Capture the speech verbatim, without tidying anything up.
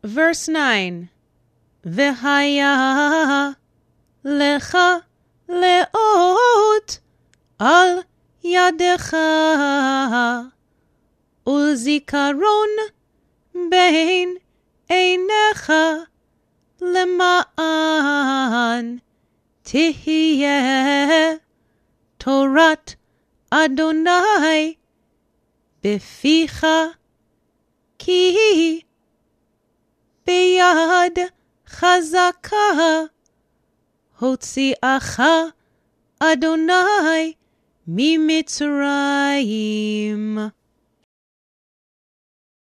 Verse nine. והיה לך לאות על ידך ולזיכרון בין עיניך למען תהיה תורת אדוני בפיך כי ביד חזקה הוציאך אדוני ממצרים.